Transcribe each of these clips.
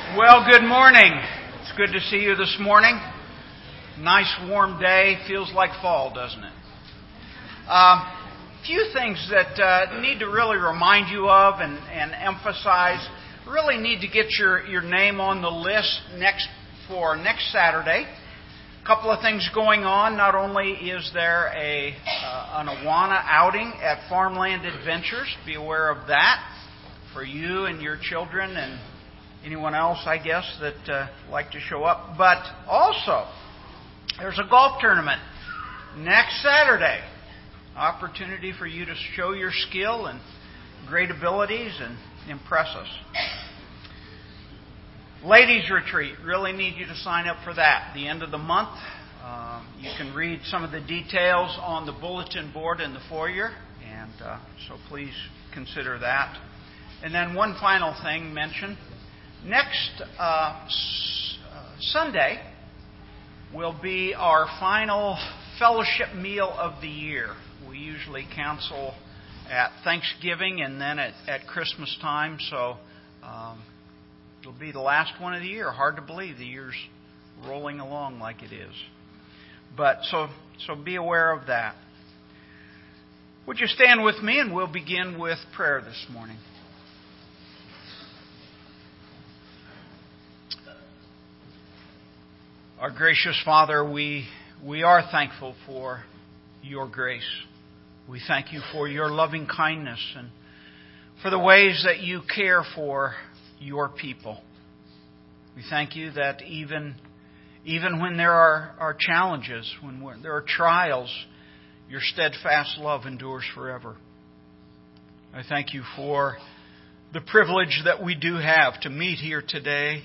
Well, good morning. It's good to see you this morning. Nice warm day. Feels like fall, doesn't it? Few things that need to really remind you of and emphasize. Really need to get your name on the list for next Saturday. A couple of things going on. Not only is there an Awana outing at Farmland Adventures. Be aware of that for you and your children and anyone else, I guess, that like to show up. But also, there's a golf tournament next Saturday. Opportunity for you to show your skill and great abilities and impress us. Ladies Retreat, really need you to sign up for that. The end of the month. You can read some of the details on the bulletin board in the foyer, and so please consider that. And then one final thing mention. Next Sunday will be our final fellowship meal of the year. We usually counsel at Thanksgiving and then at Christmas time, so it'll be the last one of the year. Hard to believe the year's rolling along like it is. But so be aware of that. Would you stand with me and we'll begin with prayer this morning. Our gracious Father, we are thankful for your grace. We thank you for your loving kindness and for the ways that you care for your people. We thank you that even when there are challenges, when there are trials, your steadfast love endures forever. I thank you for the privilege that we do have to meet here today,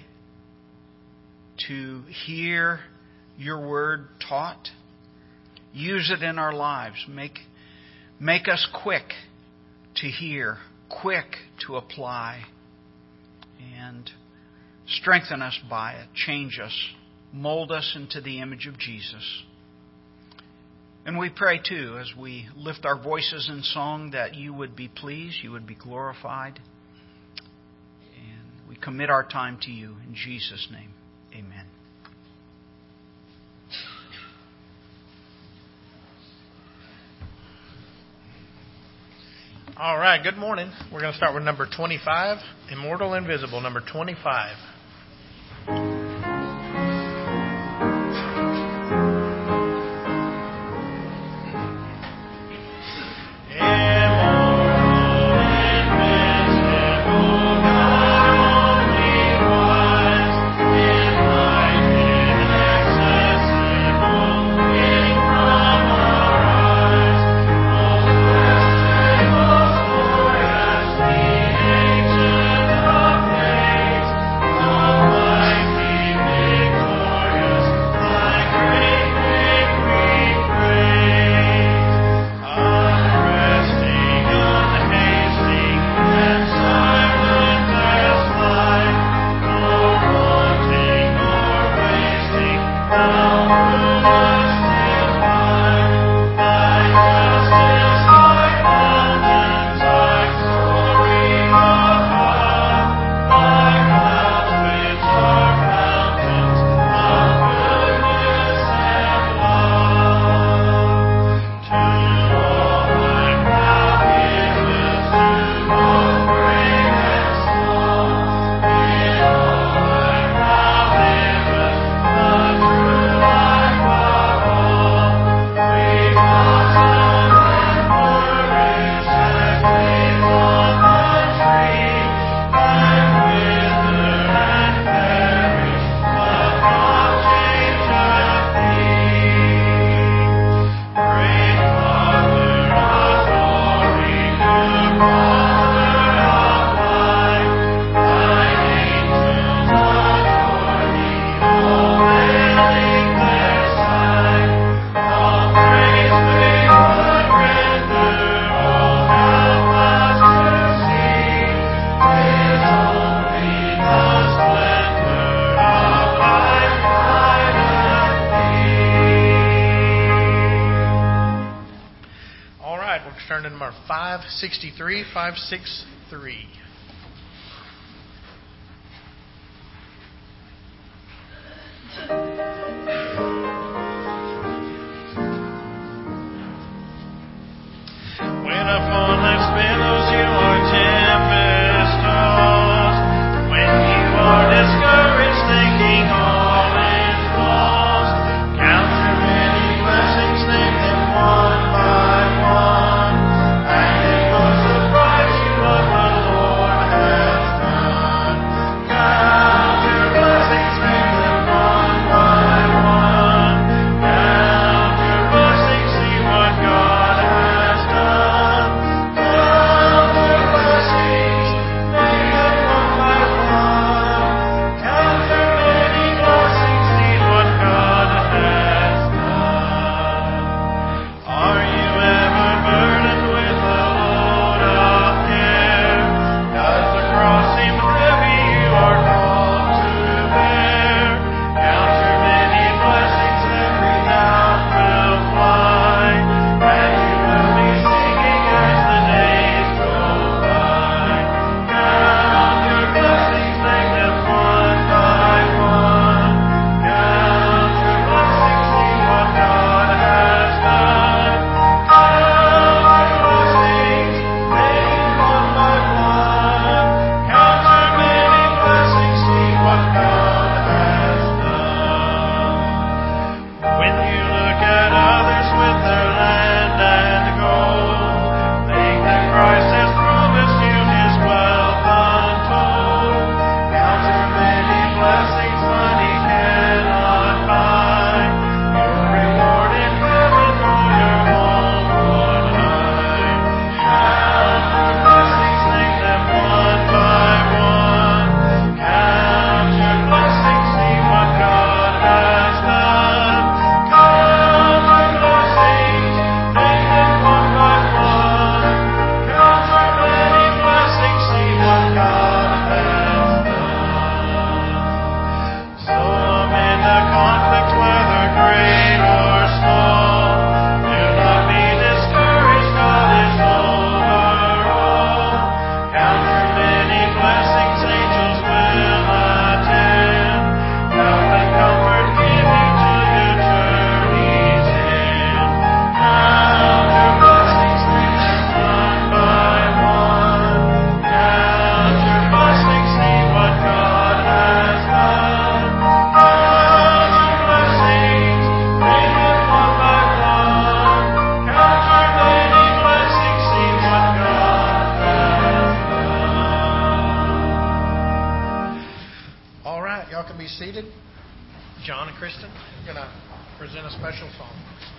to hear your word taught, use it in our lives. Make us quick to hear, quick to apply, and strengthen us by it. Change us, mold us into the image of Jesus. And we pray too, as we lift our voices in song, that you would be pleased, you would be glorified. And we commit our time to you in Jesus' name. Amen. All right, good morning. We're going to start with number 25, Immortal Invisible, number 25. Turn to number 563, 563. right, y'all can be seated. John and Kristen are going to present a special song.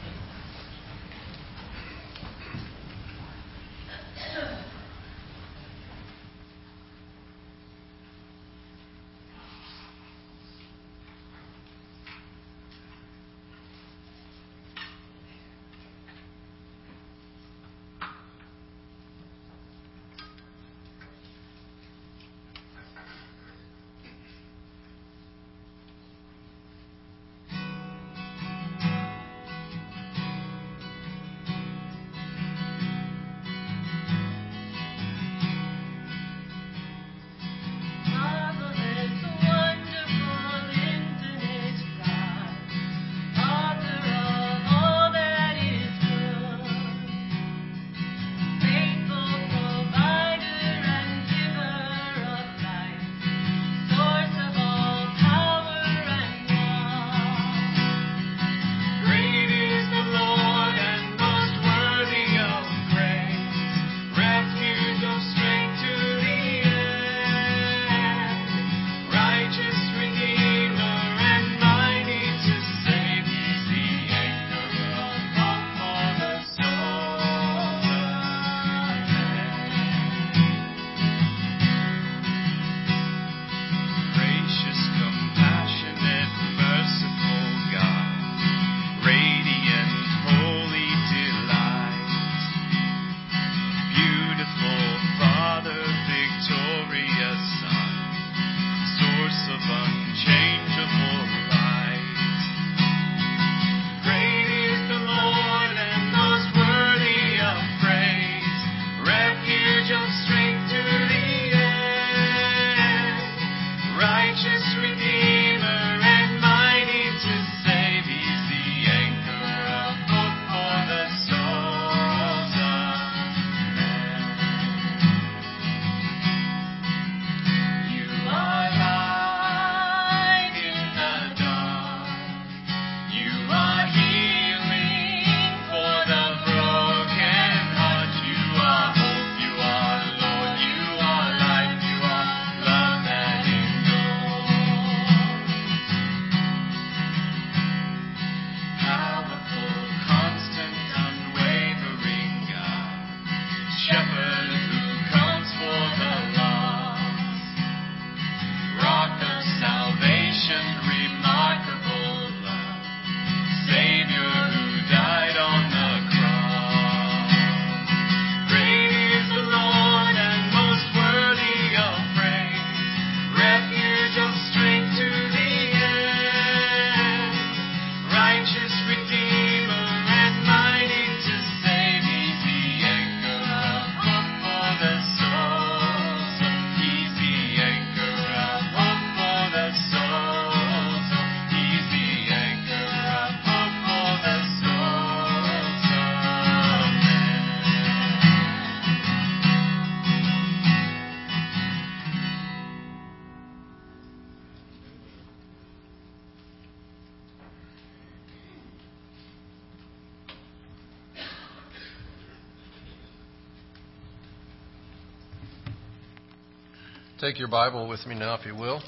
Take your Bible with me now, if you will.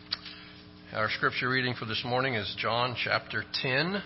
Our scripture reading for this morning is John chapter 10.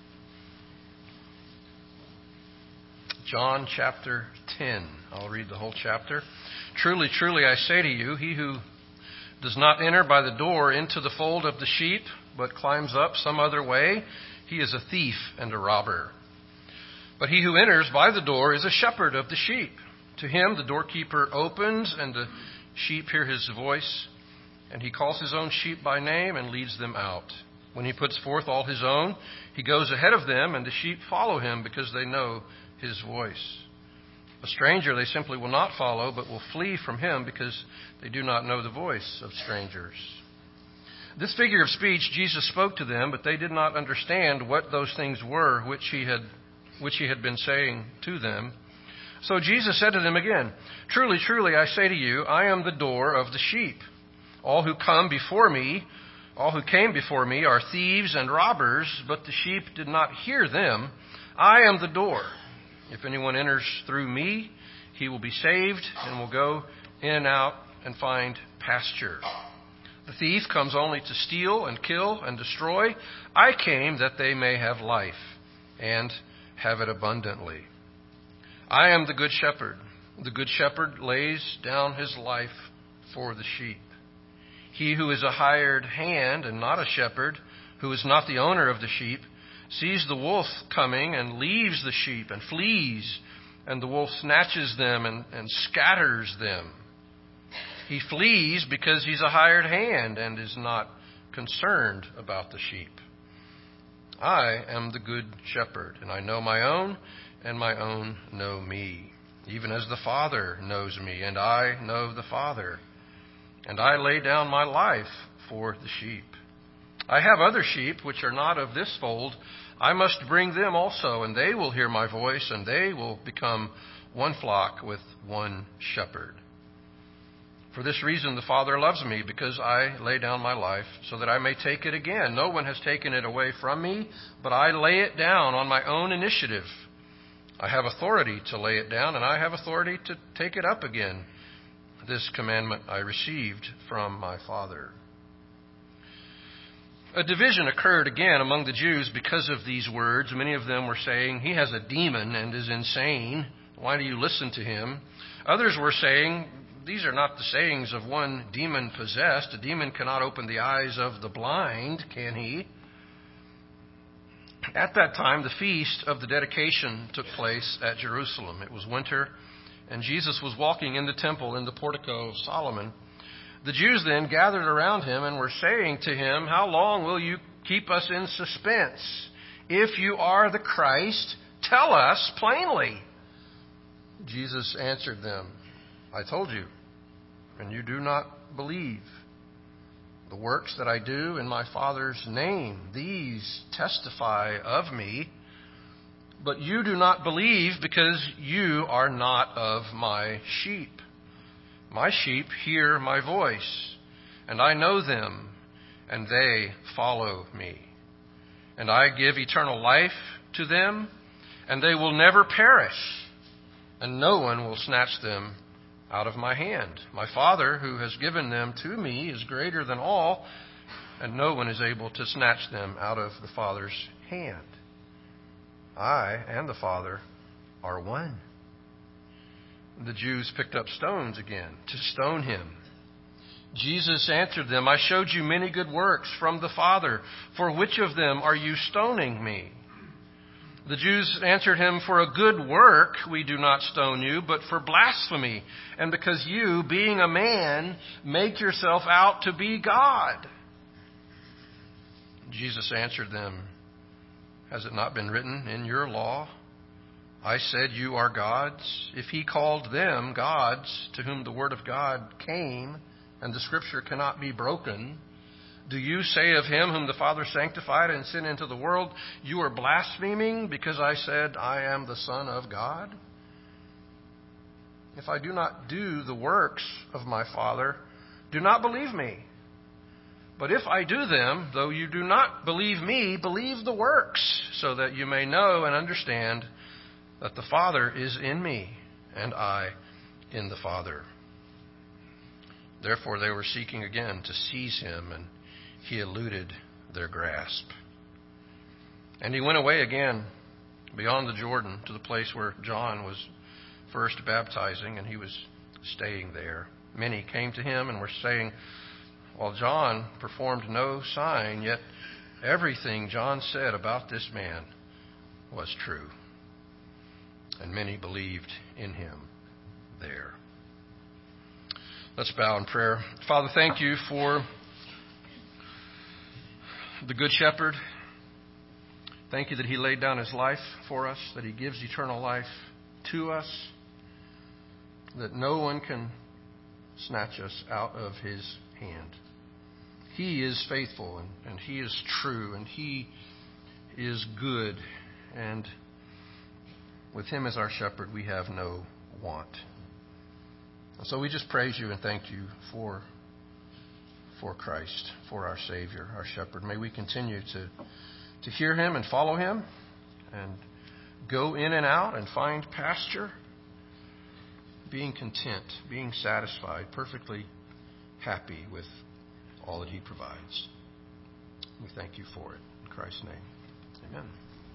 John chapter 10. I'll read the whole chapter. Truly, truly, I say to you, he who does not enter by the door into the fold of the sheep, but climbs up some other way, he is a thief and a robber. But he who enters by the door is a shepherd of the sheep. To him the doorkeeper opens, and the sheep hear his voice, and he calls his own sheep by name and leads them out. When he puts forth all his own, he goes ahead of them, and the sheep follow him because they know his voice. A stranger they simply will not follow, but will flee from him because they do not know the voice of strangers. This figure of speech Jesus spoke to them, but they did not understand what those things were which he had been saying to them. So Jesus said to them again, Truly, truly, I say to you, I am the door of the sheep. All who came before me are thieves and robbers, but the sheep did not hear them. I am the door. If anyone enters through me, he will be saved and will go in and out and find pasture. The thief comes only to steal and kill and destroy. I came that they may have life and have it abundantly. I am the good shepherd. The good shepherd lays down his life for the sheep. He who is a hired hand and not a shepherd, who is not the owner of the sheep, sees the wolf coming and leaves the sheep and flees, and the wolf snatches them and scatters them. He flees because he's a hired hand and is not concerned about the sheep. I am the good shepherd, and I know my own, and my own know me, even as the Father knows me, and I know the Father. And I lay down my life for the sheep. I have other sheep which are not of this fold. I must bring them also, and they will hear my voice, and they will become one flock with one shepherd. For this reason the Father loves me, because I lay down my life, so that I may take it again. No one has taken it away from me, but I lay it down on my own initiative. I have authority to lay it down, and I have authority to take it up again. This commandment I received from my Father. A division occurred again among the Jews because of these words. Many of them were saying, he has a demon and is insane. Why do you listen to him? Others were saying, these are not the sayings of one demon-possessed. A demon cannot open the eyes of the blind, can he? At that time, the feast of the dedication took place at Jerusalem. It was winter, and Jesus was walking in the temple in the portico of Solomon. The Jews then gathered around him and were saying to him, how long will you keep us in suspense? If you are the Christ, tell us plainly. Jesus answered them, I told you, and you do not believe. The works that I do in my Father's name, these testify of me. But you do not believe because you are not of my sheep. My sheep hear my voice, and I know them, and they follow me. And I give eternal life to them, and they will never perish, and no one will snatch them out of my hand. My Father, who has given them to me, is greater than all, and no one is able to snatch them out of the Father's hand. I and the Father are one. The Jews picked up stones again to stone him. Jesus answered them, I showed you many good works from the Father. For which of them are you stoning me? The Jews answered him, for a good work we do not stone you, but for blasphemy, and because you, being a man, make yourself out to be God. Jesus answered them, has it not been written in your law? I said you are gods. If he called them gods, to whom the word of God came, and the scripture cannot be broken, do you say of him whom the Father sanctified and sent into the world, you are blaspheming because I said I am the Son of God? If I do not do the works of my Father, do not believe me. But if I do them, though you do not believe me, believe the works, so that you may know and understand that the Father is in me, and I in the Father. Therefore they were seeking again to seize him, and he eluded their grasp. And he went away again beyond the Jordan to the place where John was first baptizing, and he was staying there. Many came to him and were saying, while John performed no sign, yet everything John said about this man was true. And many believed in him there. Let's bow in prayer. Father, thank you for the Good Shepherd. Thank you that he laid down his life for us, that he gives eternal life to us, that no one can snatch us out of his hand. He is faithful, and he is true, and he is good, and with him as our shepherd, we have no want. And so we just praise you and thank you for Christ, for our Savior, our shepherd. May we continue to hear him and follow him and go in and out and find pasture, being content, being satisfied, perfectly happy with all that He provides. We thank You for it. In Christ's name, amen.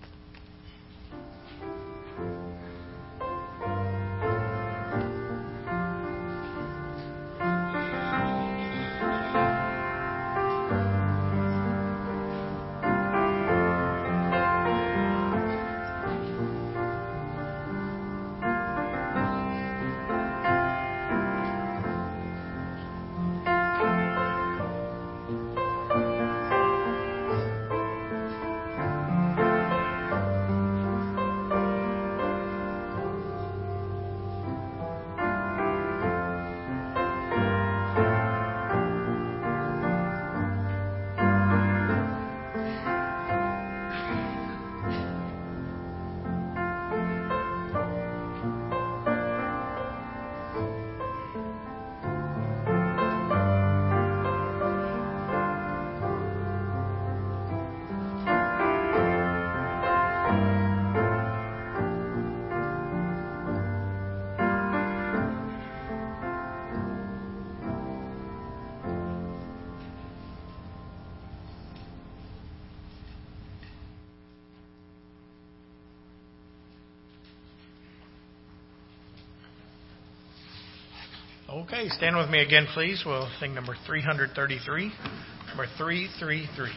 Okay, stand with me again, please. We'll sing number 333. Number 333.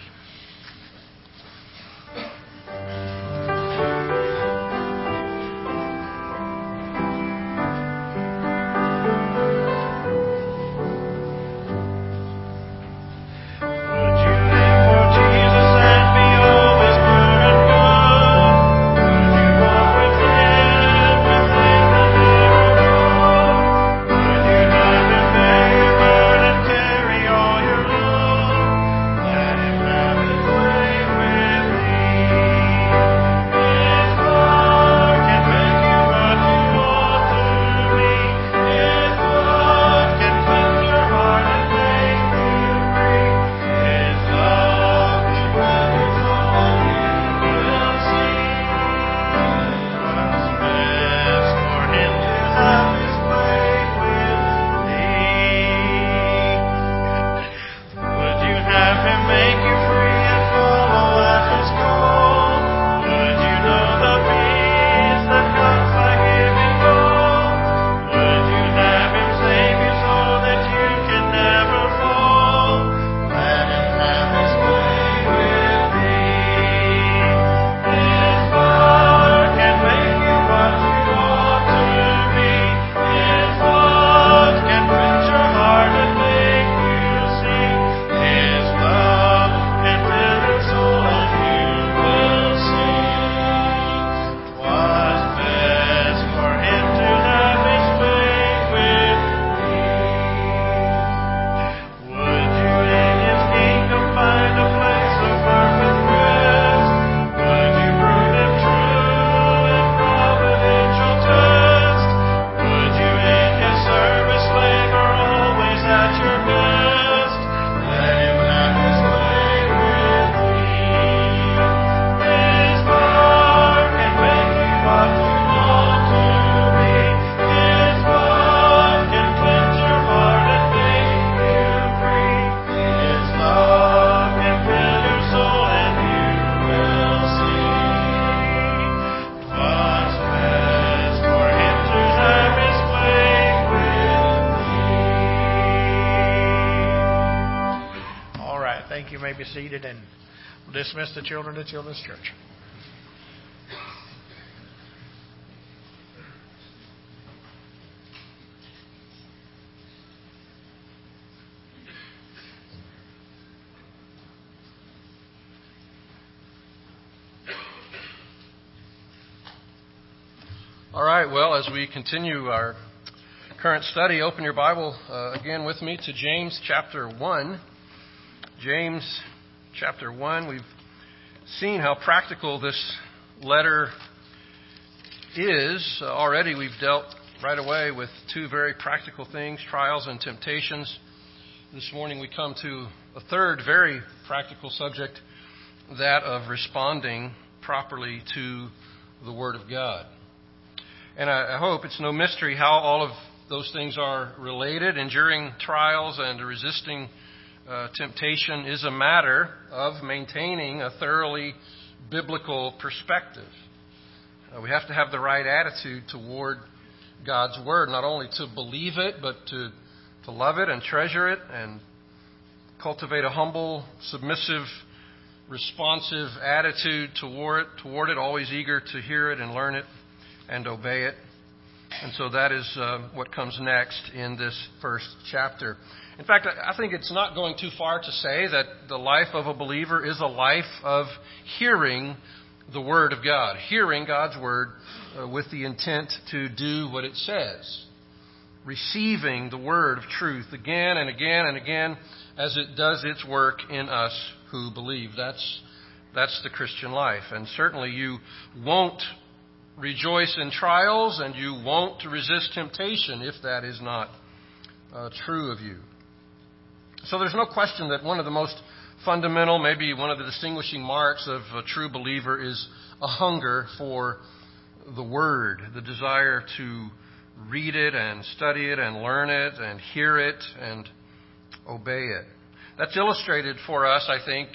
Be seated, and we'll dismiss the children to Children's Church. All right, well, as we continue our current study, open your Bible again with me to James chapter 1. James chapter 1, we've seen how practical this letter is. Already we've dealt right away with two very practical things, trials and temptations. This morning we come to a third very practical subject, that of responding properly to the Word of God. And I hope it's no mystery how all of those things are related, enduring trials and resisting temptation is a matter of maintaining a thoroughly biblical perspective. We have to have the right attitude toward God's Word, not only to believe it, but to love it and treasure it and cultivate a humble, submissive, responsive attitude toward it, always eager to hear it and learn it and obey it. And so that is what comes next in this first chapter. In fact, I think it's not going too far to say that the life of a believer is a life of hearing the Word of God, hearing God's Word with the intent to do what it says, receiving the Word of truth again and again and again as it does its work in us who believe. That's the Christian life. And certainly you won't rejoice in trials and you won't resist temptation if that is not true of you. So there's no question that one of the most fundamental, maybe one of the distinguishing marks of a true believer is a hunger for the Word, the desire to read it and study it and learn it and hear it and obey it. That's illustrated for us, I think,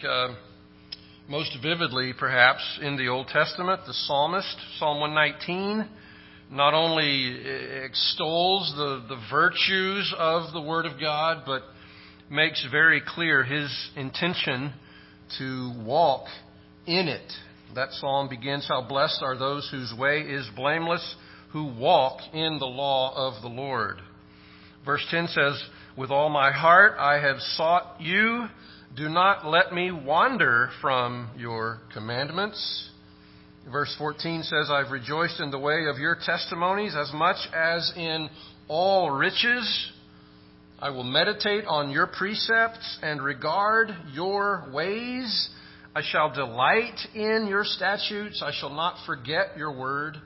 most vividly perhaps in the Old Testament. The psalmist, Psalm 119, not only extols the virtues of the Word of God, but makes very clear his intention to walk in it. That psalm begins, "How blessed are those whose way is blameless, who walk in the law of the Lord." Verse 10 says, "With all my heart I have sought you. Do not let me wander from your commandments." Verse 14 says, "I've rejoiced in the way of your testimonies as much as in all riches. I will meditate on your precepts and regard your ways. I shall delight in your statutes. I shall not forget your word."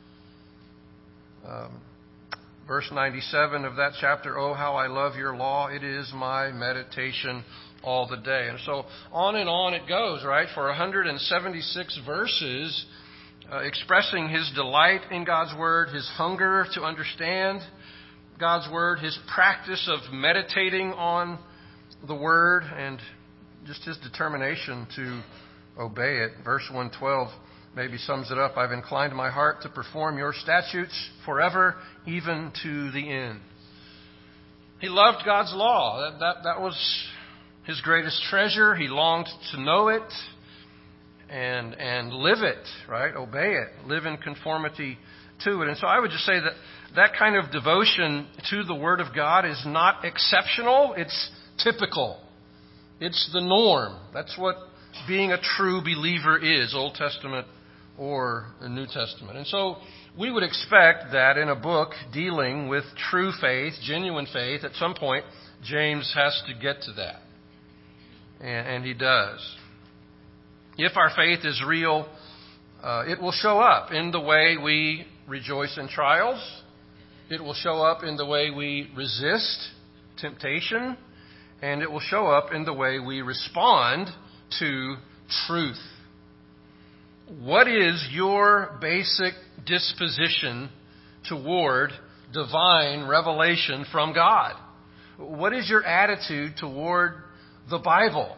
Verse 97 of that chapter, "Oh, how I love your law. It is my meditation all the day." And so on it goes, right? For 176 verses, expressing his delight in God's Word, his hunger to understand God's Word, his practice of meditating on the Word, and just his determination to obey it. Verse 112 maybe sums it up. "I've inclined my heart to perform your statutes forever, even to the end." He loved God's law. That was his greatest treasure. He longed to know it and live it, right? Obey it, live in conformity to it. And so I would just say that kind of devotion to the Word of God is not exceptional. It's typical. It's the norm. That's what being a true believer is, Old Testament or the New Testament. And so we would expect that in a book dealing with true faith, genuine faith, at some point James has to get to that. And he does. If our faith is real, it will show up in the way we rejoice in trials. It will show up in the way we resist temptation. And it will show up in the way we respond to truth. What is your basic disposition toward divine revelation from God? What is your attitude toward the Bible?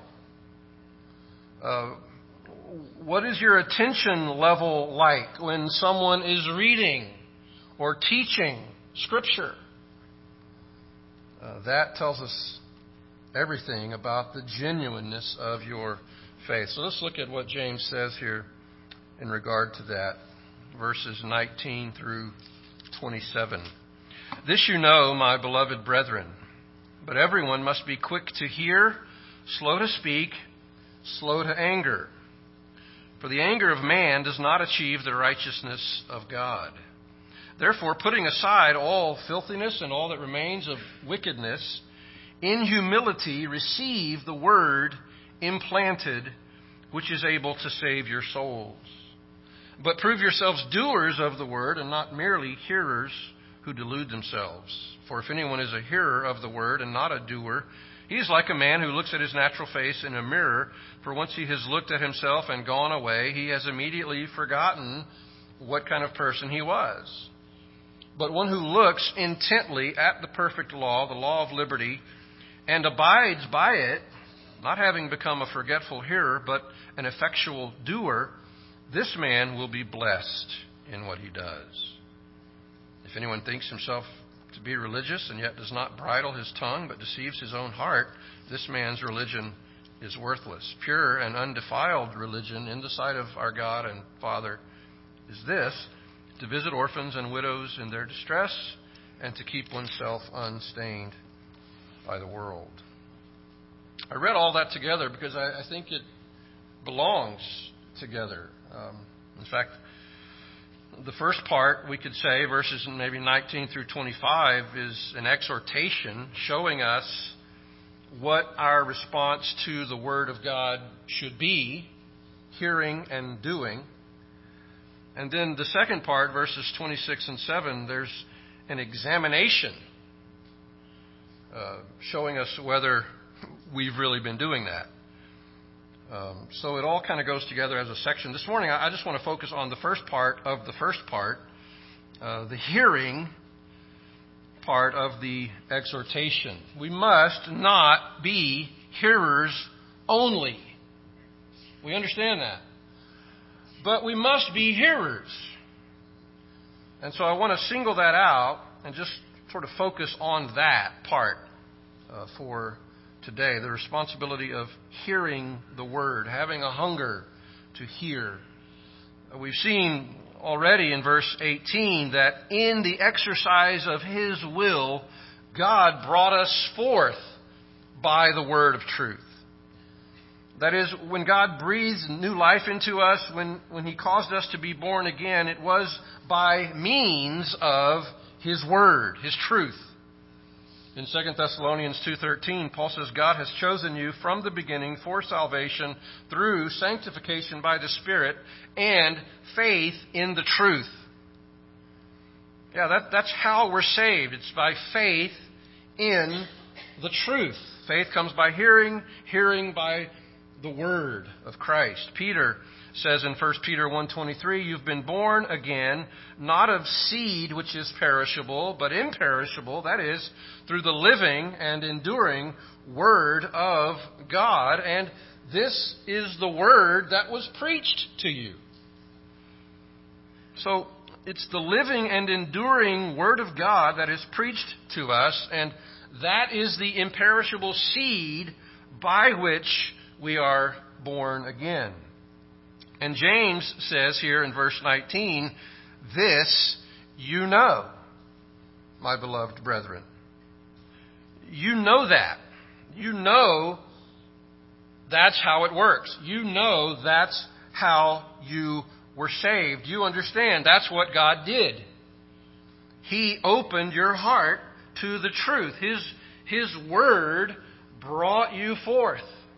What is your attention level like when someone is reading or teaching Scripture? That tells us everything about the genuineness of your faith. So let's look at what James says here in regard to that. Verses 19 through 27. "This you know, my beloved brethren, but everyone must be quick to hear, slow to speak, slow to anger. For the anger of man does not achieve the righteousness of God. Therefore, putting aside all filthiness and all that remains of wickedness, in humility receive the word implanted, which is able to save your souls. But prove yourselves doers of the word and not merely hearers who delude themselves. For if anyone is a hearer of the word and not a doer, he is like a man who looks at his natural face in a mirror. For once he has looked at himself and gone away, he has immediately forgotten what kind of person he was. But one who looks intently at the perfect law, the law of liberty, and abides by it, not having become a forgetful hearer, but an effectual doer, this man will be blessed in what he does. If anyone thinks himself to be religious and yet does not bridle his tongue but deceives his own heart, this man's religion is worthless. Pure and undefiled religion in the sight of our God and Father is this: to visit orphans and widows in their distress and to keep oneself unstained by the world. I read all that together because I think it belongs together. In fact, the first part, we could say, verses maybe 19 through 25, is an exhortation showing us what our response to the Word of God should be, hearing and doing. And then the second part, verses 26 and 7, there's an examination showing us whether we've really been doing that. So it all kind of goes together as a section. This morning, I just want to focus on the first part of the first part, the hearing part of the exhortation. We must not be hearers only. We understand that. But we must be hearers. And so I want to single that out and just sort of focus on that part for today, the responsibility of hearing the Word, having a hunger to hear. We've seen already in verse 18 that in the exercise of His will, God brought us forth by the word of truth. That is, when God breathed new life into us, when He caused us to be born again, it was by means of His Word, His truth. In 2 Thessalonians 2:13, Paul says, God has chosen you from the beginning for salvation through sanctification by the Spirit and faith in the truth. Yeah, that's how we're saved. It's by faith in the truth. Faith comes by hearing, hearing by the Word of Christ. Peter says in 1 Peter 1:23, you've been born again, not of seed which is perishable, but imperishable, that is, through the living and enduring Word of God. And this is the Word that was preached to you. So it's the living and enduring Word of God that is preached to us, and that is the imperishable seed by which we are born again. And James says here in verse 19, this you know, my beloved brethren. You know that. You know that's how it works. You know that's how you were saved. You understand that's what God did. He opened your heart to the truth. His Word brought you forth.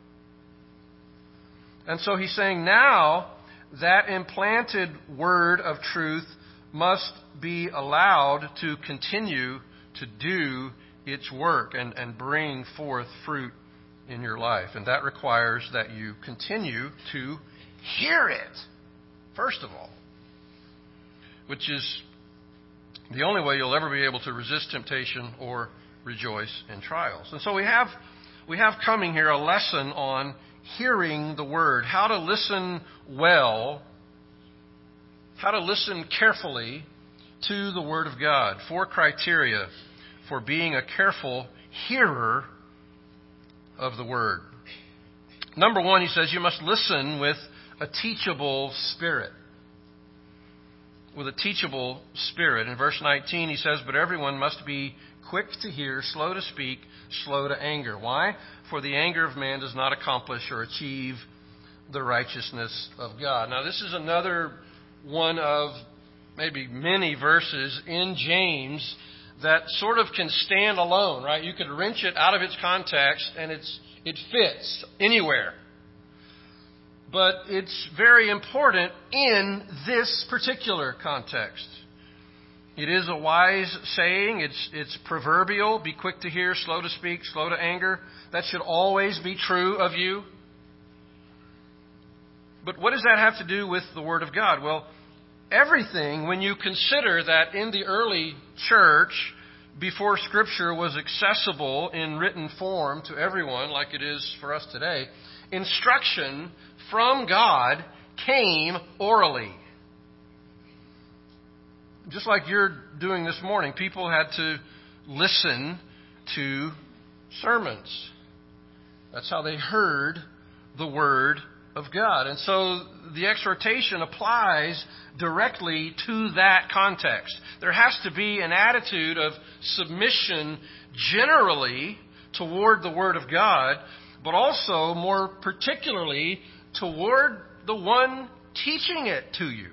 And so he's saying now that implanted word of truth must be allowed to continue to do its work and bring forth fruit in your life. And that requires that you continue to hear it, first of all, which is the only way you'll ever be able to resist temptation or rejoice in trials. And so we have coming here a lesson on hearing the Word, how to listen well, how to listen carefully to the Word of God. 4 criteria for being a careful hearer of the Word. Number 1, he says you must listen with a teachable spirit. With a teachable spirit. In verse 19 he says, but everyone must be quick to hear, slow to speak, slow to anger. Why? For the anger of man does not accomplish or achieve the righteousness of God. Now this is another one of maybe many verses in James that sort of can stand alone, right? You could wrench it out of its context and it fits anywhere. But it's very important in this particular context. It is a wise saying. It's proverbial. Be quick to hear, slow to speak, slow to anger. That should always be true of you. But what does that have to do with the Word of God? Well, everything, when you consider that in the early church, before Scripture was accessible in written form to everyone like it is for us today, instruction from God came orally. Just like you're doing this morning, people had to listen to sermons. That's how they heard the Word of God. And so the exhortation applies directly to that context. There has to be an attitude of submission generally toward the Word of God, but also more particularly toward the one teaching it to you.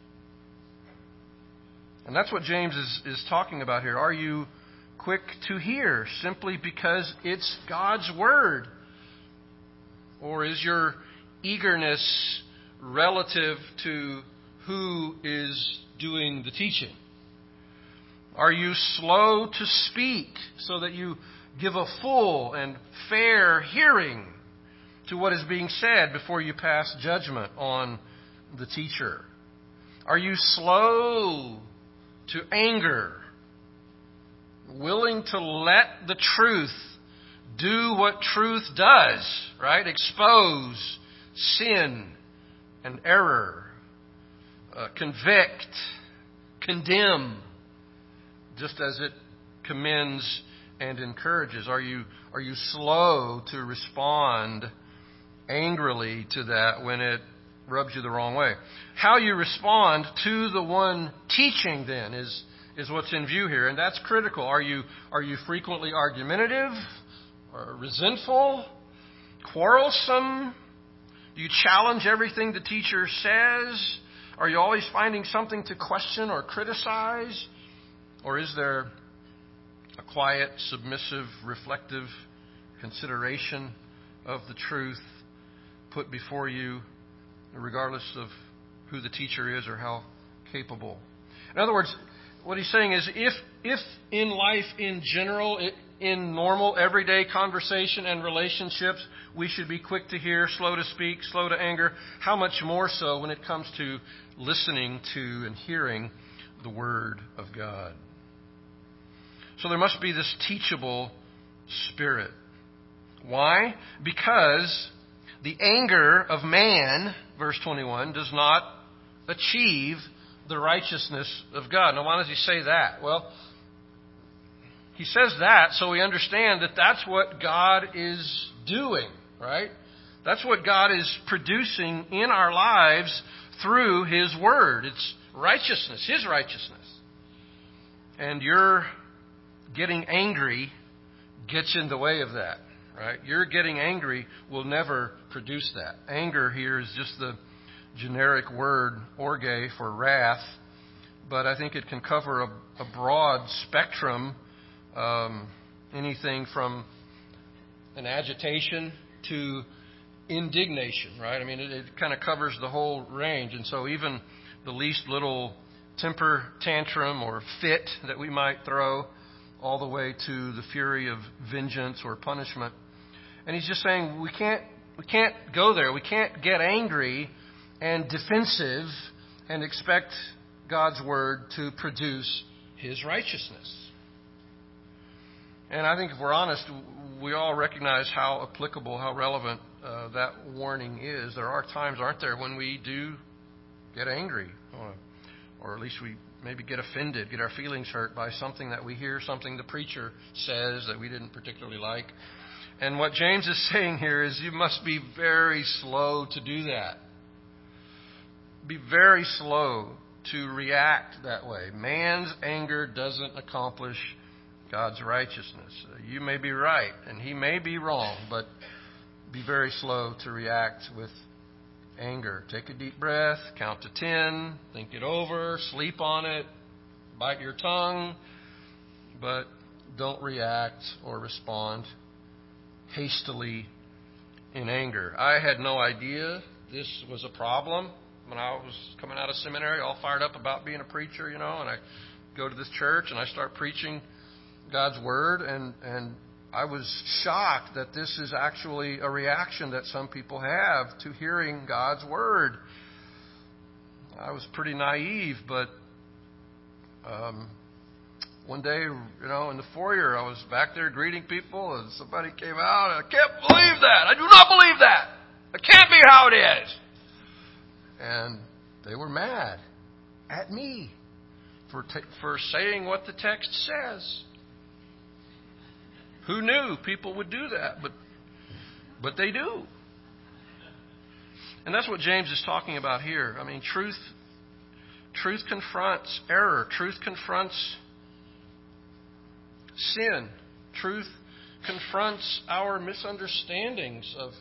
And that's what James is talking about here. Are you quick to hear simply because it's God's Word? Or is your eagerness relative to who is doing the teaching? Are you slow to speak so that you give a full and fair hearing to what is being said before you pass judgment on the teacher? Are you slow to anger, willing to let the truth do what truth does, right? Expose sin and error, convict, condemn, just as it commends and encourages. Are you slow to respond angrily to that when it rubs you the wrong way? How you respond to the one teaching then is what's in view here, and that's critical. Are you frequently argumentative or resentful, quarrelsome? Do you challenge everything the teacher says? Are you always finding something to question or criticize? Or is there a quiet, submissive, reflective consideration of the truth put before you, regardless of who the teacher is or how capable? In other words, what he's saying is if in life in general, in normal, everyday conversation and relationships, we should be quick to hear, slow to speak, slow to anger, how much more so when it comes to listening to and hearing the Word of God? So there must be this teachable spirit. Why? Because the anger of man, verse 21, does not achieve the righteousness of God. Now, why does he say that? Well, he says that so we understand that that's what God is doing, right? That's what God is producing in our lives through His Word. It's righteousness, His righteousness. And your getting angry gets in the way of that, right? Your getting angry will never produce that. Anger here is just the generic word, orge, for wrath, but I think it can cover a broad spectrum, anything from an agitation to indignation, right? I mean, it kind of covers the whole range. And so even the least little temper tantrum or fit that we might throw, all the way to the fury of vengeance or punishment. And he's just saying we can't go there. We can't get angry and defensive and expect God's Word to produce His righteousness. And I think if we're honest, we all recognize how applicable, how relevant that warning is. There are times, aren't there, when we do get angry, or at least we maybe get offended, get our feelings hurt by something that we hear, something the preacher says that we didn't particularly like. And what James is saying here is you must be very slow to do that. Be very slow to react that way. Man's anger doesn't accomplish God's righteousness. You may be right, and he may be wrong, but be very slow to react with anger. Take a deep breath, count to 10, think it over, sleep on it, bite your tongue, but don't react or respond hastily in anger. I had no idea this was a problem when I was coming out of seminary, all fired up about being a preacher, and I go to this church and I start preaching God's Word, and I was shocked that this is actually a reaction that some people have to hearing God's Word. I was pretty naive, but One day, in the foyer, I was back there greeting people, and somebody came out, and I can't believe that. I do not believe that. It can't be how it is. And they were mad at me for saying what the text says. Who knew people would do that? But they do. And that's what James is talking about here. I mean, truth confronts error. Truth confronts sin. Truth confronts our misunderstandings of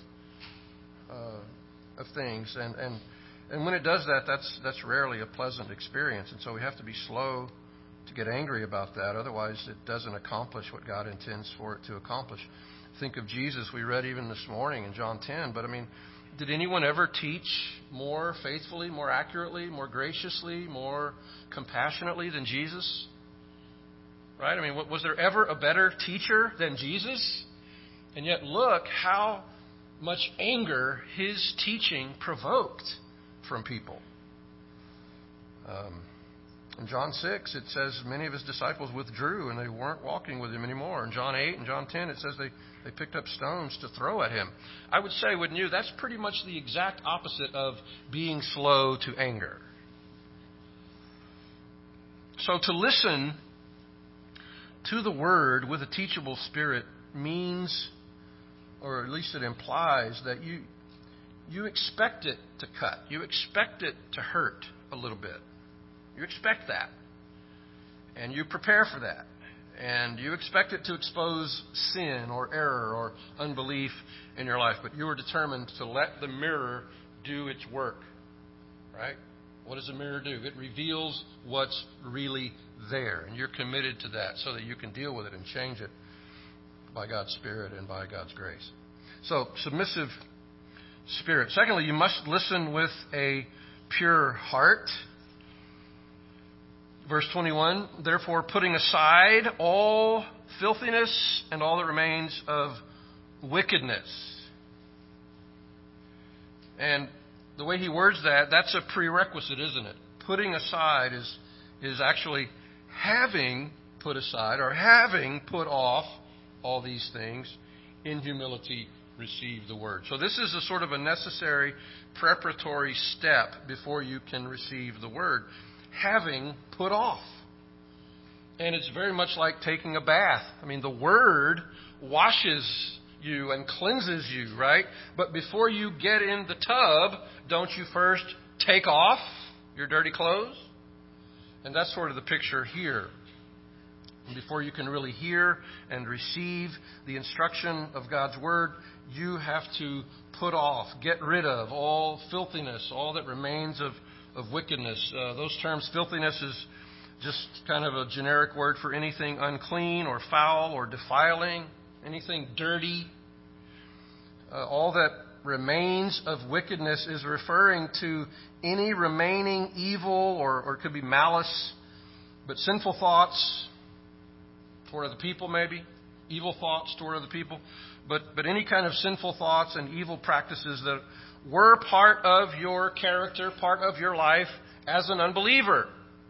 things. And when it does that, that's rarely a pleasant experience. And so we have to be slow to get angry about that. Otherwise, it doesn't accomplish what God intends for it to accomplish. Think of Jesus. We read even this morning in John 10. But, did anyone ever teach more faithfully, more accurately, more graciously, more compassionately than Jesus? Right? Was there ever a better teacher than Jesus? And yet look how much anger his teaching provoked from people. In John 6, it says many of his disciples withdrew and they weren't walking with him anymore. In John 8 and John 10, it says they picked up stones to throw at him. I would say, wouldn't you, that's pretty much the exact opposite of being slow to anger. So to listen to the Word with a teachable spirit means, or at least it implies, that you expect it to cut. You expect it to hurt a little bit. You expect that. And you prepare for that. And you expect it to expose sin or error or unbelief in your life. But you are determined to let the mirror do its work. Right? What does a mirror do? It reveals what's really there. And you're committed to that so that you can deal with it and change it by God's Spirit and by God's grace. So, submissive spirit. Secondly, you must listen with a pure heart. Verse 21, therefore, putting aside all filthiness and all that remains of wickedness. And the way he words that, that's a prerequisite, isn't it? Putting aside is actually having put aside or having put off all these things in humility receive the word. So this is a sort of a necessary preparatory step before you can receive the word. Having put off. And it's very much like taking a bath. The word washes you and cleanses you, right? But before you get in the tub, don't you first take off your dirty clothes? And that's sort of the picture here. And before you can really hear and receive the instruction of God's word, you have to put off, get rid of all filthiness, all that remains of wickedness. Those terms, filthiness is just kind of a generic word for anything unclean or foul or defiling, anything dirty. All that remains of wickedness is referring to any remaining evil or it could be malice, but sinful thoughts toward other people maybe, evil thoughts toward other people, but any kind of sinful thoughts and evil practices that were part of your character, part of your life as an unbeliever.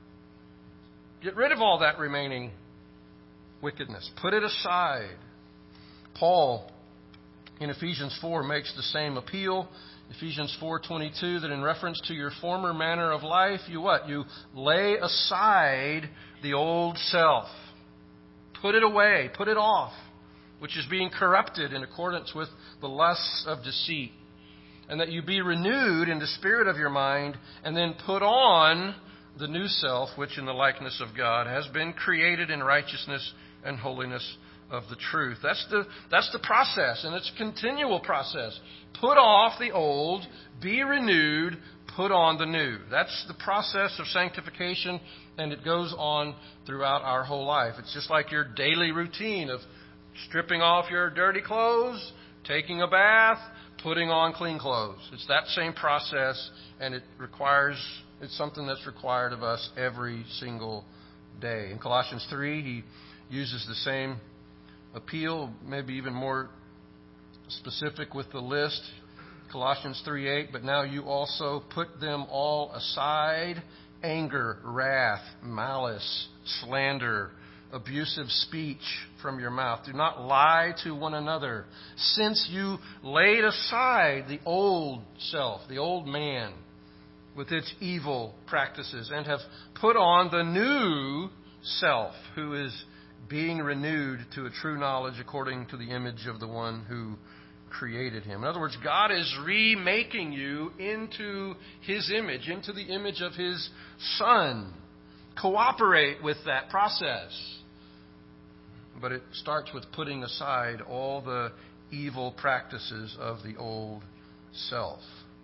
Get rid of all that remaining wickedness. Put it aside. Paul, in Ephesians 4, makes the same appeal. Ephesians 4:22, that in reference to your former manner of life, you what? You lay aside the old self. Put it away. Put it off, which is being corrupted in accordance with the lusts of deceit. And that you be renewed in the spirit of your mind, and then put on the new self, which in the likeness of God has been created in righteousness and holiness of the truth. That's the process, and it's a continual process. Put off the old, be renewed, put on the new. That's the process of sanctification, and it goes on throughout our whole life. It's just like your daily routine of stripping off your dirty clothes, taking a bath, putting on clean clothes. It's that same process, and it's something that's required of us every single day. In Colossians 3, he uses the same appeal, maybe even more specific with the list. Colossians 3:8, but now you also put them all aside, anger, wrath, malice, slander, abusive speech from your mouth. Do not lie to one another, since you laid aside the old self, the old man, with its evil practices, and have put on the new self, who is being renewed to a true knowledge according to the image of the one who created him. In other words, God is remaking you into His image, into the image of His Son. Cooperate with that process. But it starts with putting aside all the evil practices of the old self.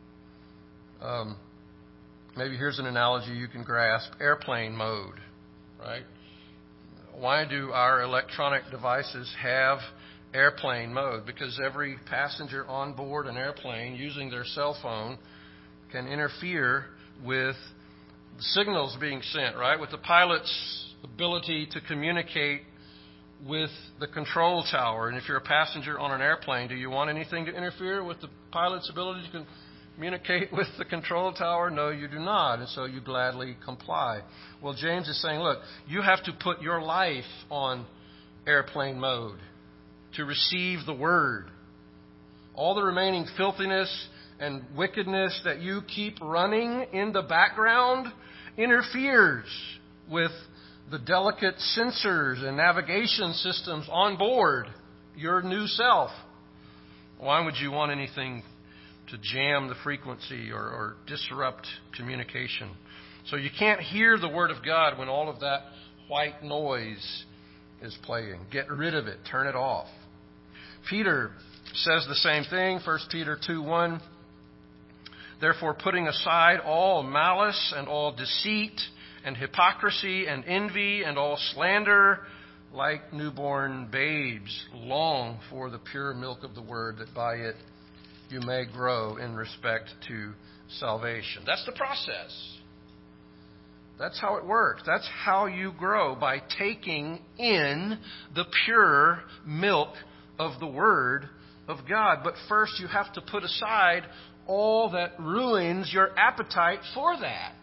Maybe here's an analogy you can grasp. Airplane mode, right? Why do our electronic devices have airplane mode? Because every passenger on board an airplane using their cell phone can interfere with the signals being sent, right? With the pilot's ability to communicate with the control tower. And if you're a passenger on an airplane, do you want anything to interfere with the pilot's ability to communicate with the control tower? No, you do not. And so you gladly comply. Well, James is saying, look, you have to put your life on airplane mode to receive the Word. All the remaining filthiness and wickedness that you keep running in the background interferes with the delicate sensors and navigation systems on board your new self. Why would you want anything to jam the frequency or disrupt communication? So you can't hear the Word of God when all of that white noise is playing. Get rid of it. Turn it off. Peter says the same thing, 1 Peter 2:1. Therefore, putting aside all malice and all deceit and hypocrisy and envy and all slander, like newborn babes, long for the pure milk of the Word, that by it you may grow in respect to salvation. That's the process. That's how it works. That's how you grow, by taking in the pure milk of the Word of God. But first you have to put aside all that ruins your appetite for that.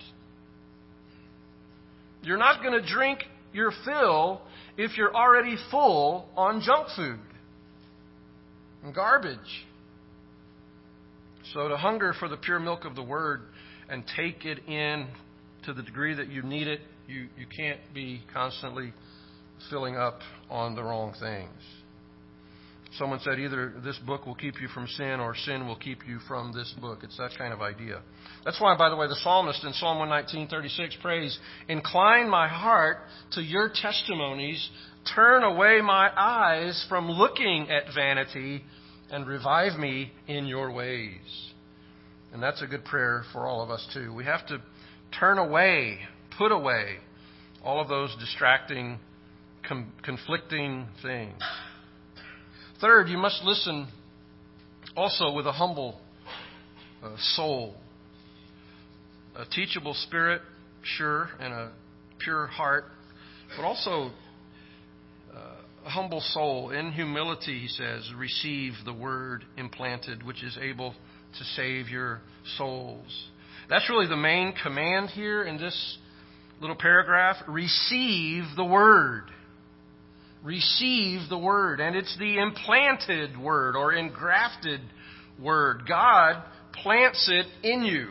You're not going to drink your fill if you're already full on junk food and garbage. So to hunger for the pure milk of the Word and take it in to the degree that you need it, you can't be constantly filling up on the wrong things. Someone said either this book will keep you from sin or sin will keep you from this book. It's that kind of idea. That's why, by the way, the psalmist in Psalm 119:36 prays, "Incline my heart to your testimonies, turn away my eyes from looking at vanity, and revive me in your ways." And that's a good prayer for all of us too. We have to turn away, put away all of those distracting, conflicting things. Third, you must listen also with a humble soul. A teachable spirit, sure, and a pure heart, but also a humble soul. In humility, he says, receive the Word implanted, which is able to save your souls. That's really the main command here in this little paragraph. Receive the Word. Receive the Word. And it's the implanted Word or engrafted Word. God plants it in you,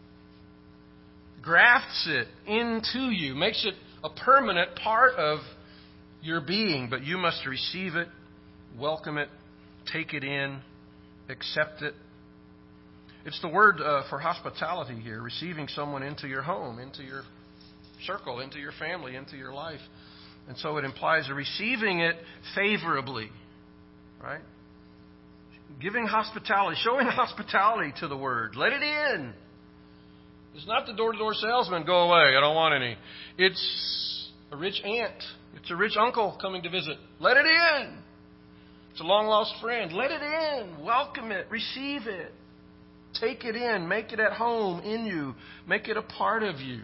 grafts it into you, makes it a permanent part of your being. But you must receive it, welcome it, take it in, accept it. It's the word for hospitality here, receiving someone into your home, into your circle, into your family, into your life. And so it implies receiving it favorably, right? Giving hospitality, showing hospitality to the Word. Let it in. It's not the door-to-door salesman, go away, I don't want any. It's a rich aunt. It's a rich uncle coming to visit. Let it in. It's a long-lost friend. Let it in. Welcome it. Receive it. Take it in. Make it at home in you. Make it a part of you.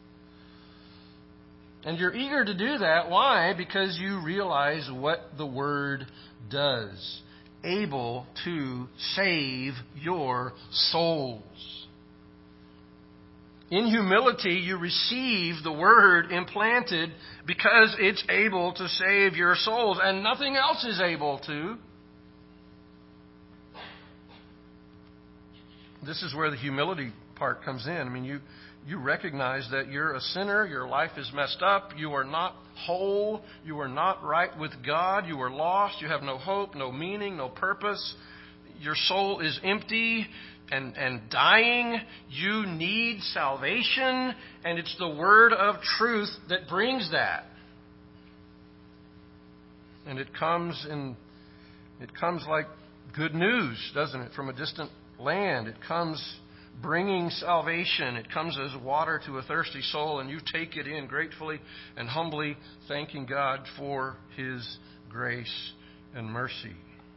And you're eager to do that. Why? Because you realize what the Word does. Able to save your souls. In humility, you receive the Word implanted because it's able to save your souls, and nothing else is able to. This is where the humility part comes in. I mean, you recognize that you're a sinner, your life is messed up, you are not whole, you are not right with God, you are lost, you have no hope, no meaning, no purpose. Your soul is empty and dying. You need salvation, and it's the word of truth that brings that. And it comes like good news, doesn't it, from a distant land. It comes bringing salvation. It comes as water to a thirsty soul, and you take it in gratefully and humbly, thanking God for His grace and mercy.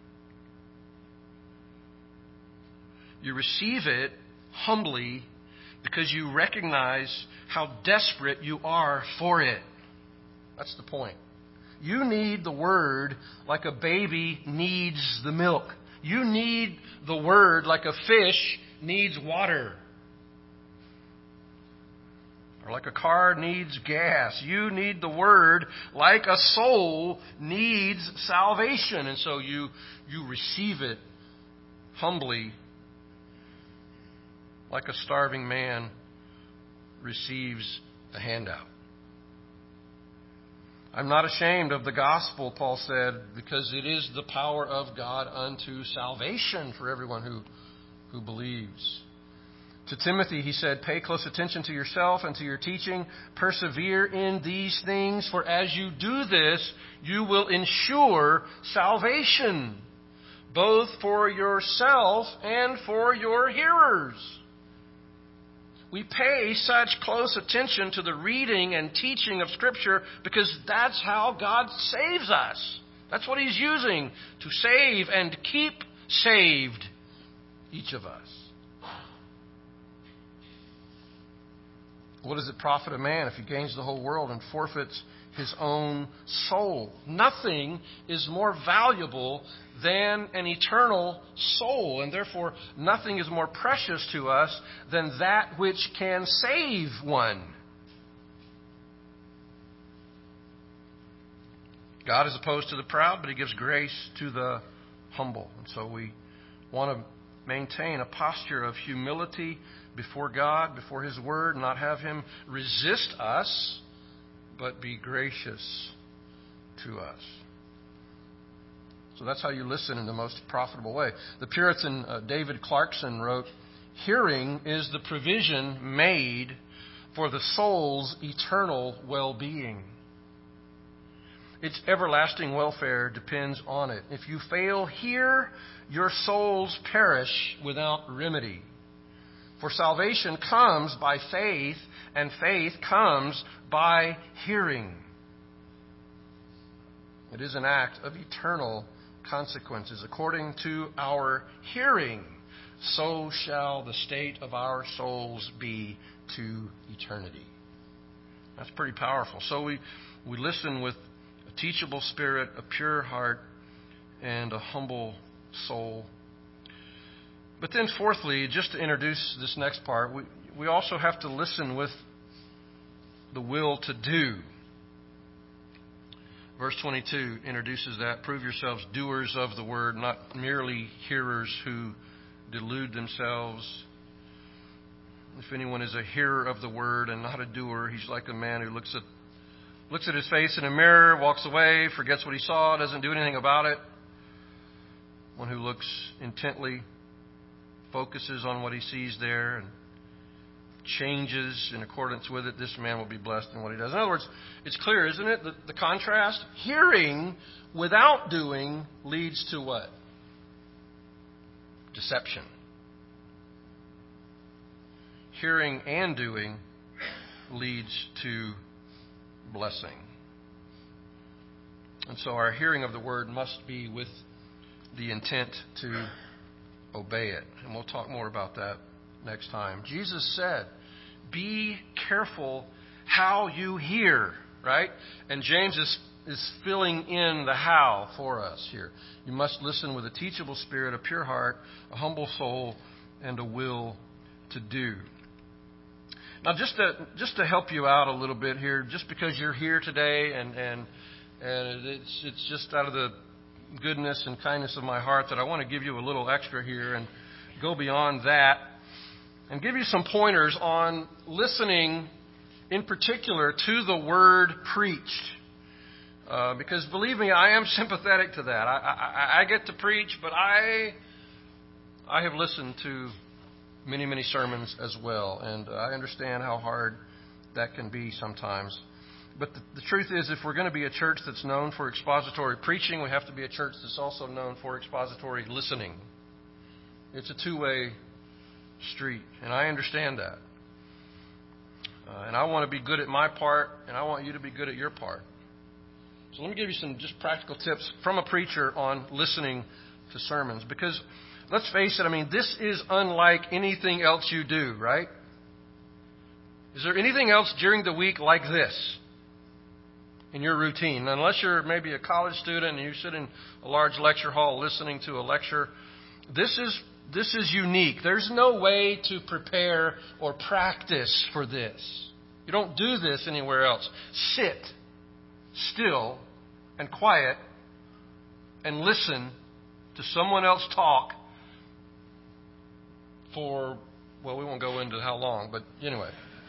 You receive it humbly because you recognize how desperate you are for it. That's the point. You need the Word like a baby needs the milk. You need the Word like a fish needs water. Or like a car needs gas. You need the Word like a soul needs salvation. And so you receive it humbly, like a starving man receives a handout. I'm not ashamed of the gospel, Paul said, because it is the power of God unto salvation for everyone who believes. To Timothy, he said, pay close attention to yourself and to your teaching. Persevere in these things, for as you do this, you will ensure salvation, both for yourself and for your hearers. We pay such close attention to the reading and teaching of Scripture because that's how God saves us. That's what He's using to save and keep saved each of us. What does it profit a man if he gains the whole world and forfeits his own soul? Nothing is more valuable than an eternal soul, and therefore nothing is more precious to us than that which can save one. God is opposed to the proud, but He gives grace to the humble. And so we want to maintain a posture of humility before God, before His Word, not have Him resist us, but be gracious to us. So that's how you listen in the most profitable way. The Puritan David Clarkson wrote, hearing is the provision made for the soul's eternal well-being. Its everlasting welfare depends on it. If you fail here, your souls perish without remedy. For salvation comes by faith, and faith comes by hearing. It is an act of eternal consequences. According to our hearing, so shall the state of our souls be to eternity. That's pretty powerful. So we listen with a teachable spirit, a pure heart, and a humble soul. But then fourthly, just to introduce this next part, we also have to listen with the will to do. Verse 22 introduces that. Prove yourselves doers of the word, not merely hearers who delude themselves. If anyone is a hearer of the word and not a doer, he's like a man who looks at his face in a mirror, walks away, forgets what he saw, doesn't do anything about it. One who looks intently, focuses on what he sees there, and changes in accordance with it, this man will be blessed in what he does. In other words, it's clear, isn't it? The contrast. Hearing without doing leads to what? Deception. Hearing and doing leads to blessing. And so our hearing of the word must be with the intent to obey it. And we'll talk more about that next time. Jesus said, be careful how you hear, right? And James is filling in the how for us here. You must listen with a teachable spirit, a pure heart, a humble soul, and a will to do. Now, just to help you out a little bit here, just because you're here today, and it's just out of the goodness and kindness of my heart that I want to give you a little extra here and go beyond that and give you some pointers on listening, in particular, to the word preached. Because believe me, I am sympathetic to that. I get to preach, but I have listened to many, many sermons as well, and I understand how hard that can be sometimes. But the truth is, if we're going to be a church that's known for expository preaching, we have to be a church that's also known for expository listening. It's a two-way street, and I understand that. And I want to be good at my part, and I want you to be good at your part. So let me give you some just practical tips from a preacher on listening to sermons. Because, let's face it, I mean, this is unlike anything else you do, right? Is there anything else during the week like this in your routine? Unless you're maybe a college student and you sit in a large lecture hall listening to a lecture, this is unique. There's no way to prepare or practice for this. You don't do this anywhere else. Sit still and quiet and listen to someone else talk for, well, we won't go into how long, but anyway.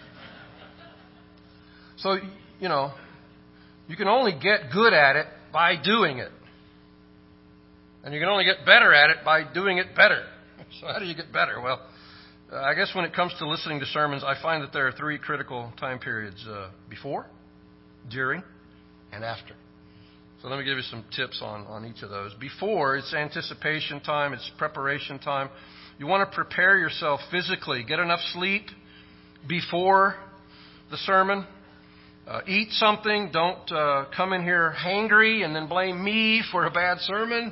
So, you know, you can only get good at it by doing it. And you can only get better at it by doing it better. So how do you get better? Well, I guess when it comes to listening to sermons, I find that there are three critical time periods: before, during, and after. So let me give you some tips on each of those. Before, it's anticipation time, it's preparation time. You want to prepare yourself physically. Get enough sleep before the sermon. Eat something. Don't come in here hangry and then blame me for a bad sermon.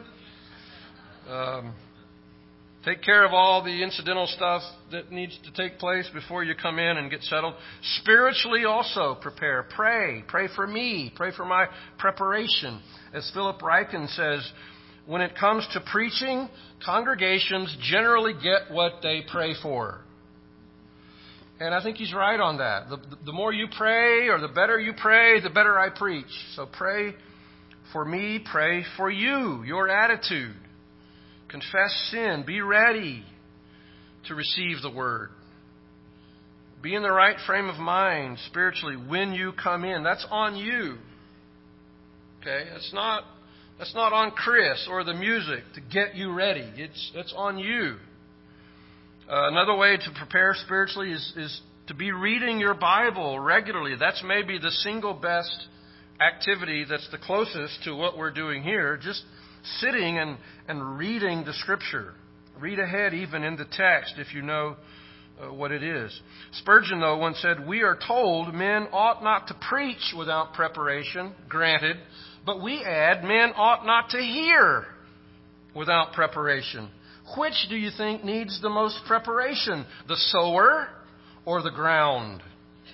Take care of all the incidental stuff that needs to take place before you come in and get settled. Spiritually also prepare. Pray. Pray for me. Pray for my preparation. As Philip Ryken says, when it comes to preaching, congregations generally get what they pray for. And I think he's right on that. The more you pray, or the better you pray, the better I preach. So pray for me, pray for you, your attitude. Confess sin. Be ready to receive the word. Be in the right frame of mind spiritually when you come in. That's on you. Okay? That's not on Chris or the music to get you ready. It's on you. Another way to prepare spiritually is to be reading your Bible regularly. That's maybe the single best activity that's the closest to what we're doing here. Just sitting and reading the Scripture. Read ahead even in the text if you know what it is. Spurgeon, though, once said, "We are told men ought not to preach without preparation," granted, but we add, men ought not to hear without preparation. Which do you think needs the most preparation, the sower or the ground?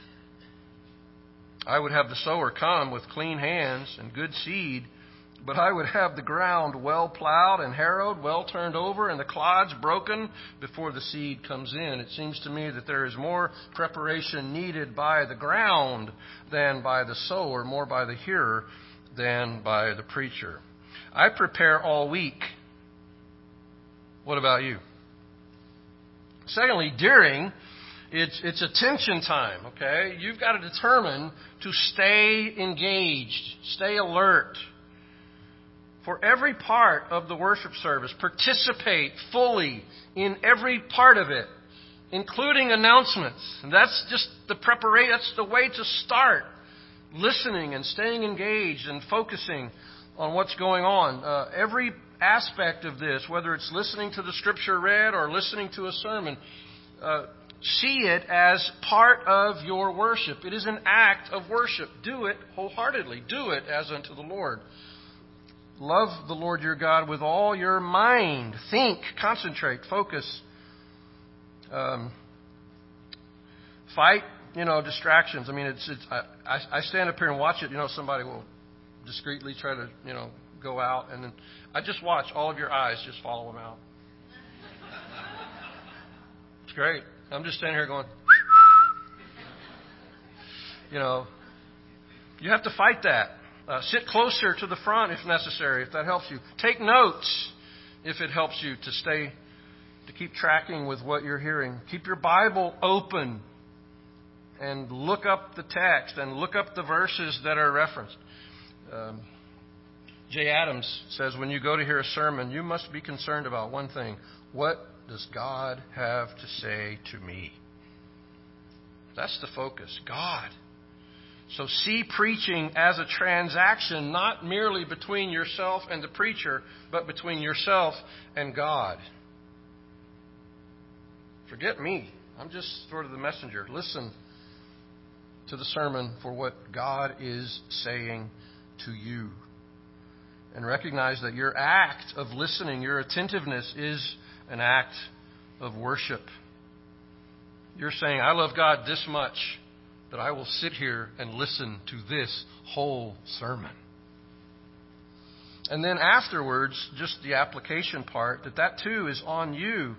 I would have the sower come with clean hands and good seed, but I would have the ground well plowed and harrowed, well turned over, and the clods broken before the seed comes in. It seems to me that there is more preparation needed by the ground than by the sower, more by the hearer than by the preacher. I prepare all week. What about you? Secondly, during, it's attention time, okay? You've got to determine to stay engaged, stay alert. For every part of the worship service, participate fully in every part of it, including announcements. And that's just the preparation, that's the way to start listening and staying engaged and focusing on what's going on. Every aspect of this, whether it's listening to the Scripture read or listening to a sermon, see it as part of your worship. It is an act of worship. Do it wholeheartedly. Do it as unto the Lord. Love the Lord your God with all your mind. Think, concentrate, focus. Fight, distractions. I mean, I stand up here and watch it. Somebody will discreetly try to, go out, and then I just watch all of your eyes just follow them out. It's great. I'm just standing here going, You have to fight that. Sit closer to the front if necessary, if that helps you. Take notes if it helps you to keep tracking with what you're hearing. Keep your Bible open and look up the text and look up the verses that are referenced. Jay Adams says, when you go to hear a sermon, you must be concerned about one thing. What does God have to say to me? That's the focus. God. So see preaching as a transaction, not merely between yourself and the preacher, but between yourself and God. Forget me. I'm just sort of the messenger. Listen to the sermon for what God is saying to you. And recognize that your act of listening, your attentiveness, is an act of worship. You're saying, I love God this much that I will sit here and listen to this whole sermon. And then afterwards, just the application part, that too is on you.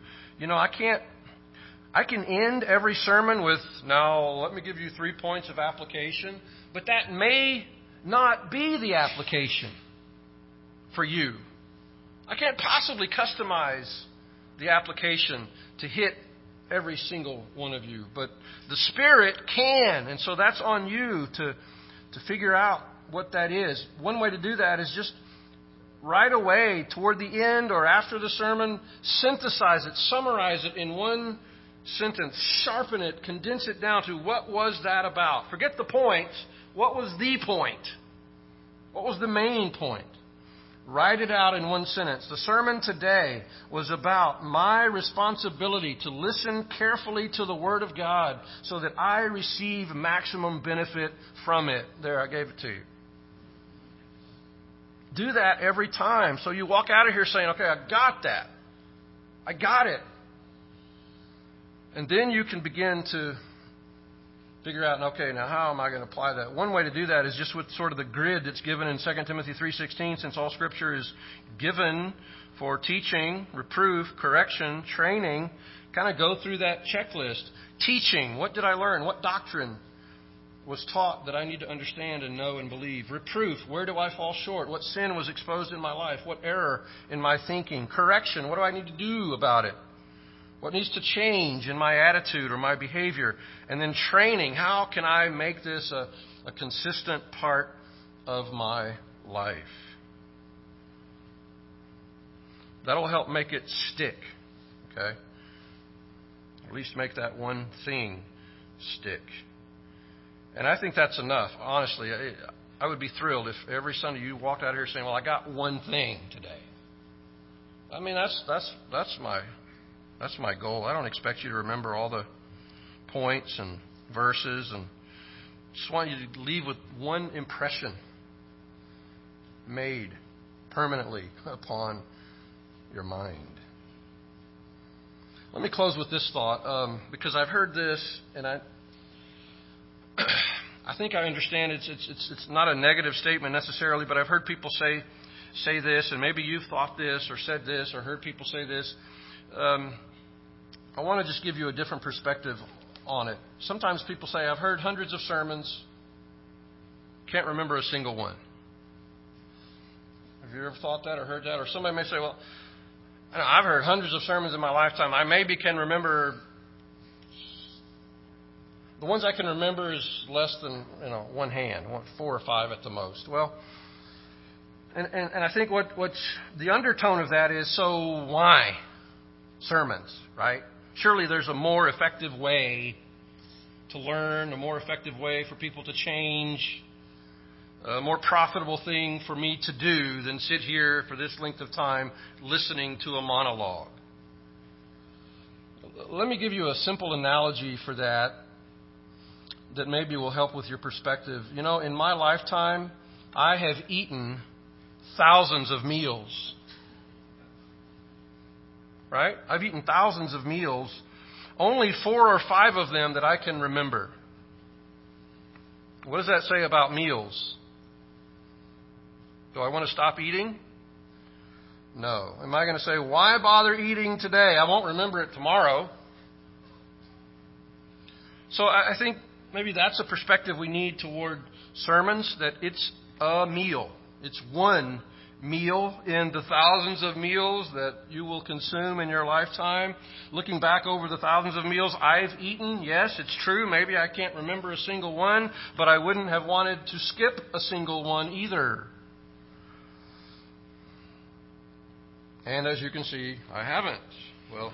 I can end every sermon with, now let me give you 3 points of application, but that may not be the application for you. I can't possibly customize the application to hit every single one of you, but the Spirit can, and so that's on you to figure out what that is. One way to do that is just right away, toward the end or after the sermon, synthesize it, summarize it in one sentence, sharpen it, condense it down to what was that about. Forget the point. What was the point? What was the main point? Write it out in one sentence. The sermon today was about my responsibility to listen carefully to the Word of God so that I receive maximum benefit from it. There, I gave it to you. Do that every time. So you walk out of here saying, okay, I got that. I got it. And then you can begin to figure out, okay, now how am I going to apply that? One way to do that is just with sort of the grid that's given in 2 Timothy 3:16, since all Scripture is given for teaching, reproof, correction, training. Kind of go through that checklist. Teaching, what did I learn? What doctrine was taught that I need to understand and know and believe? Reproof, where do I fall short? What sin was exposed in my life? What error in my thinking? Correction, what do I need to do about it? What needs to change in my attitude or my behavior? And then training. How can I make this a consistent part of my life? That'll help make it stick. Okay? At least make that one thing stick. And I think that's enough. Honestly, I would be thrilled if every Sunday you walked out here saying, well, I got one thing today. I mean, that's my goal. I don't expect you to remember all the points and verses, and just want you to leave with one impression made permanently upon your mind. Let me close with this thought, because I've heard this, and I think I understand it's not a negative statement necessarily, but I've heard people say this, and maybe you've thought this or said this or heard people say this. I want to just give you a different perspective on it. Sometimes people say, I've heard hundreds of sermons, can't remember a single one. Have you ever thought that or heard that? Or somebody may say, well, I've heard hundreds of sermons in my lifetime. I maybe can remember, the ones I can remember is less than one hand, 4 or 5 at the most. Well, and I think what's the undertone of that is, so why sermons, right? Surely there's a more effective way to learn, a more effective way for people to change, a more profitable thing for me to do than sit here for this length of time listening to a monologue. Let me give you a simple analogy for that maybe will help with your perspective. In my lifetime, I have eaten thousands of meals. Right? I've eaten thousands of meals, only 4 or 5 of them that I can remember. What does that say about meals? Do I want to stop eating? No. Am I going to say, why bother eating today? I won't remember it tomorrow. So I think maybe that's a perspective we need toward sermons, that it's a meal. It's one meal in the thousands of meals that you will consume in your lifetime. Looking back over the thousands of meals I've eaten, yes, it's true. Maybe I can't remember a single one, but I wouldn't have wanted to skip a single one either. And as you can see, I haven't. Well,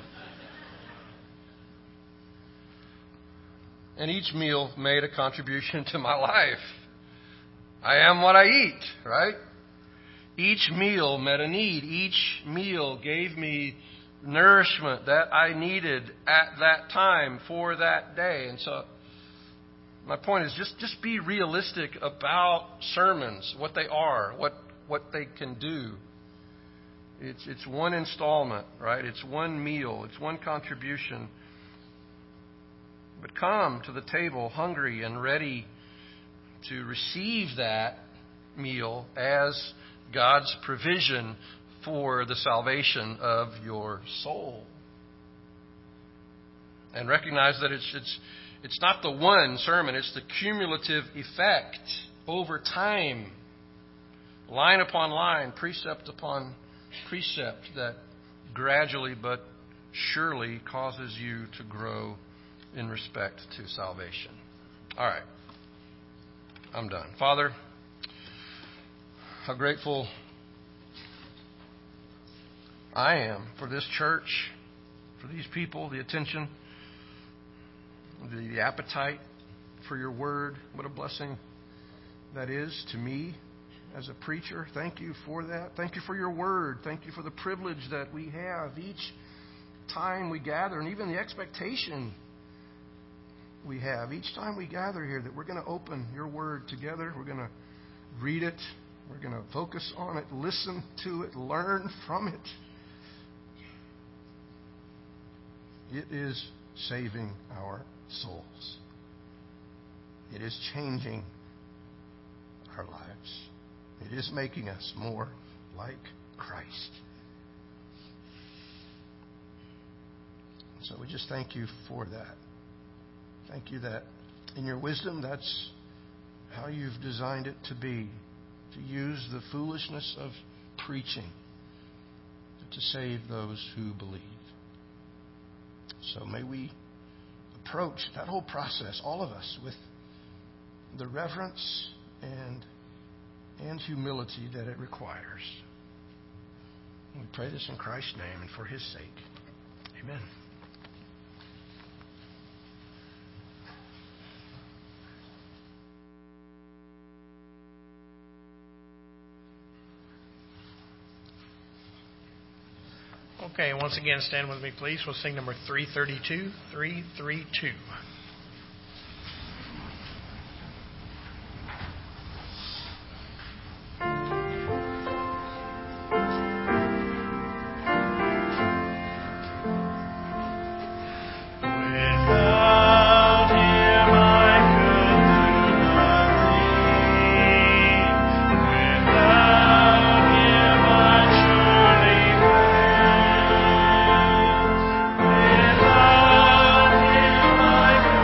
and each meal made a contribution to my life. I am what I eat, right? Each meal met a need. Each meal gave me nourishment that I needed at that time for that day. And so my point is just be realistic about sermons, what they are, what they can do. It's one installment, right? It's one meal. It's one contribution. But come to the table hungry and ready to receive that meal as God's provision for the salvation of your soul. And recognize that it's not the one sermon, it's the cumulative effect over time, line upon line, precept upon precept, that gradually but surely causes you to grow in respect to salvation. All right. I'm done. Father, how grateful I am for this church, for these people, the attention, the appetite for your word. What a blessing that is to me as a preacher. Thank you for that. Thank you for your word. Thank you for the privilege that we have each time we gather, and even the expectation we have each time we gather here that we're going to open your word together. We're going to read it. We're going to focus on it, listen to it, learn from it. It is saving our souls. It is changing our lives. It is making us more like Christ. So we just thank you for that. Thank you that in your wisdom, that's how you've designed it to be, to use the foolishness of preaching to save those who believe. So may we approach that whole process, all of us, with the reverence and humility that it requires. We pray this in Christ's name and for His sake. Amen. Okay, once again, stand with me, please. We'll sing number 332. 332. Without him I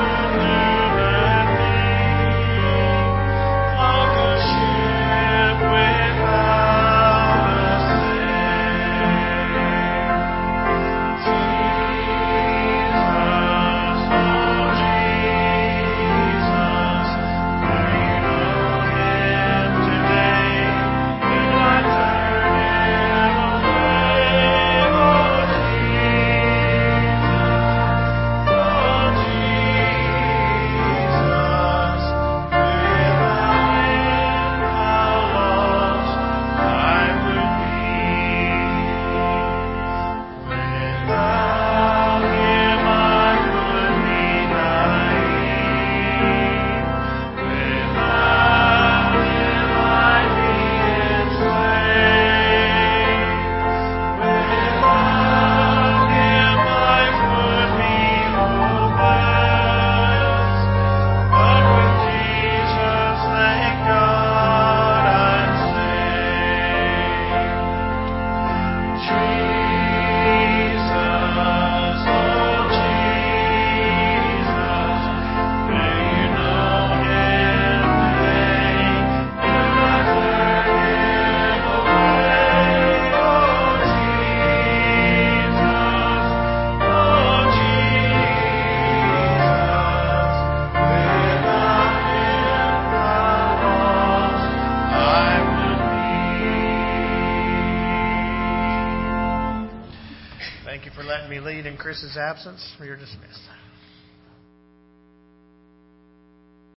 Thank you for letting me lead in Chris's absence. You're dismissed.